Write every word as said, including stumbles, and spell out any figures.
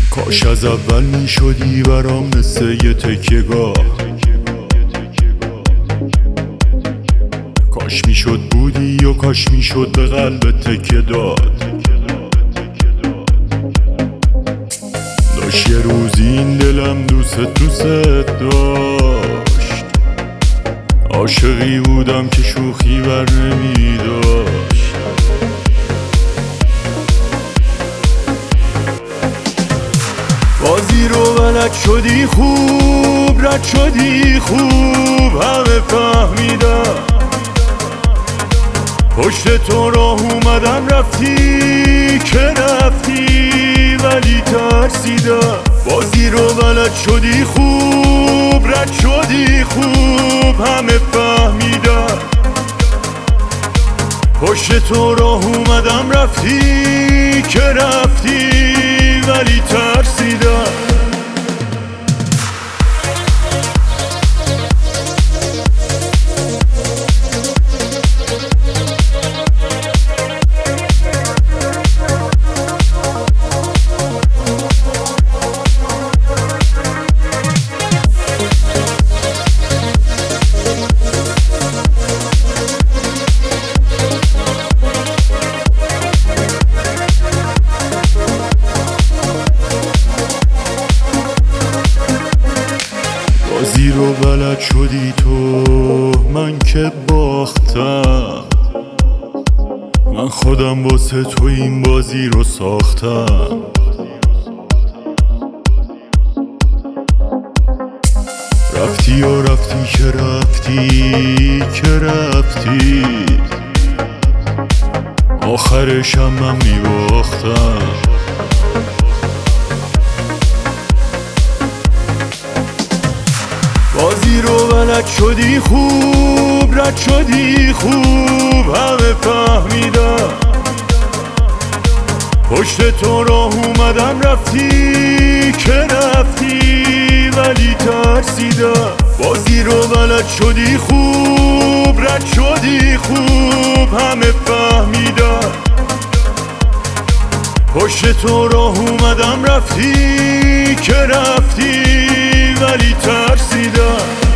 کاش از اول می شدی برام مثل یه تکیه‌گاه، کاش می شد بودی و کاش می شد به قلب تکیه داد. داشت یه روزی این دلم دوست دوست داشت، عاشقی بودم که شوخی بر نمی داشت. بازی رو بلد شدی خوب، رد شدی خوب، همه فهمیدم. پشت تو راه اومدم رفتی که رفتی ولی ترسیدم. بازی رو بلد شدی خوب، رد شدی خوب، همه فهمیدم. پشت تو راه اومدم رفتی که رفتی ولی ترسیدم. بازی رو بلد شدی تو، من که باختم. من خودم واسه تو این بازی رو ساختم. رفتی و رفتی که رفتی که رفتی، آخرشم من میباختم. بازی رو بلد شدی خوب، رد شدی خوب، همه فهمیدم. پشت تو راه اومدم رفتی که رفتی ولی ترسیدم. بازی رو بلد شدی خوب، رد شدی خوب، همه فهمیدم. پشت تو راه اومدم رفتی که رفتی ولی ترسیدم.